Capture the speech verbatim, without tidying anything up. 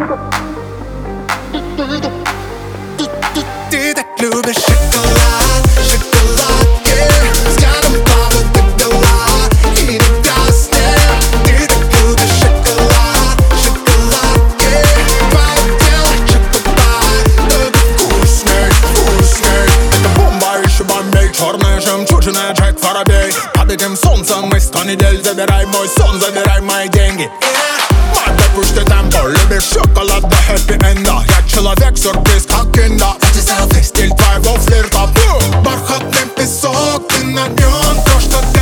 Ты так любишь шоколад, шоколад, yeah. Взглядом по воде дала и не гаснет. Ты так любишь шоколад, шоколад, yeah. Твое тело чокопай, это вкусней, вкусней. Это бомба, еще бомбей, черная жемчужина, Джек Воробей. Под этим солнцем мы сто недель. Забирай мой сон, забирай мои деньги, yeah. Мать, пусть ты темпо, любишь шоколад до хэппи-энда. Я человек-сюрприз, как кинда. Эти селфи, стиль твоего флирта. Бархатный песок, ты на нем то, что